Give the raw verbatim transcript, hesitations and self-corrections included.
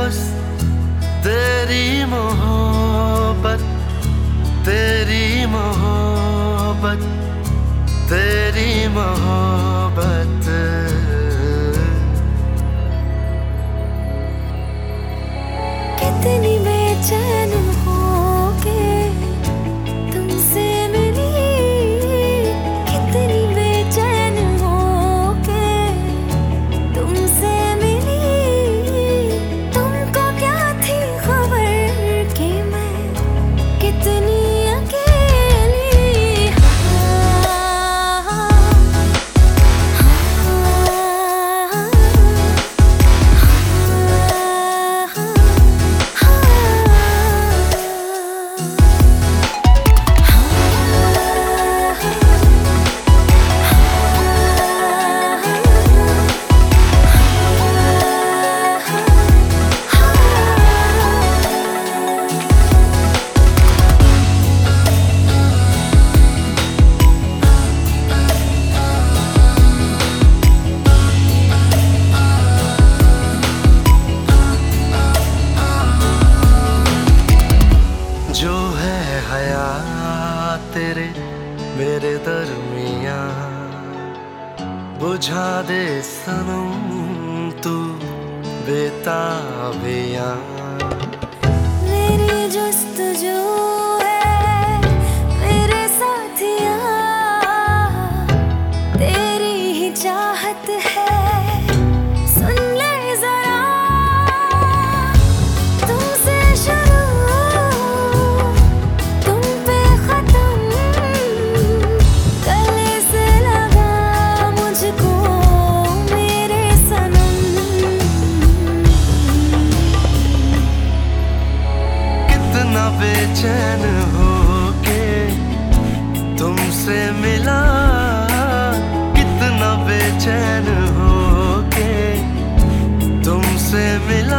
दोस्त तेरी मोहब्बत, तेरी मोहब्बत, तेरी मोहब्बत। कितनी बेचैन हो के तुमसे मिली, कितनी बेचैन हो के तुमसे मिली। तुमको क्या थी खबर कि मैं कितनी अकेली। हाँ, हाँ, जो है हया तेरे मेरे दरमिया, बुझा दे सनम तू बेताबियां। मेरी जुस्तजू है मेरे साथिया, तेरी ही चाहत है। सुन ले जरा तुमसे शुरू, तुम पे खत्म। गले से लगा मुझको मेरे सनम। कितना बेचैन हो के तुमसे मिला, कितना बेचैन हो के तुमसे मिला।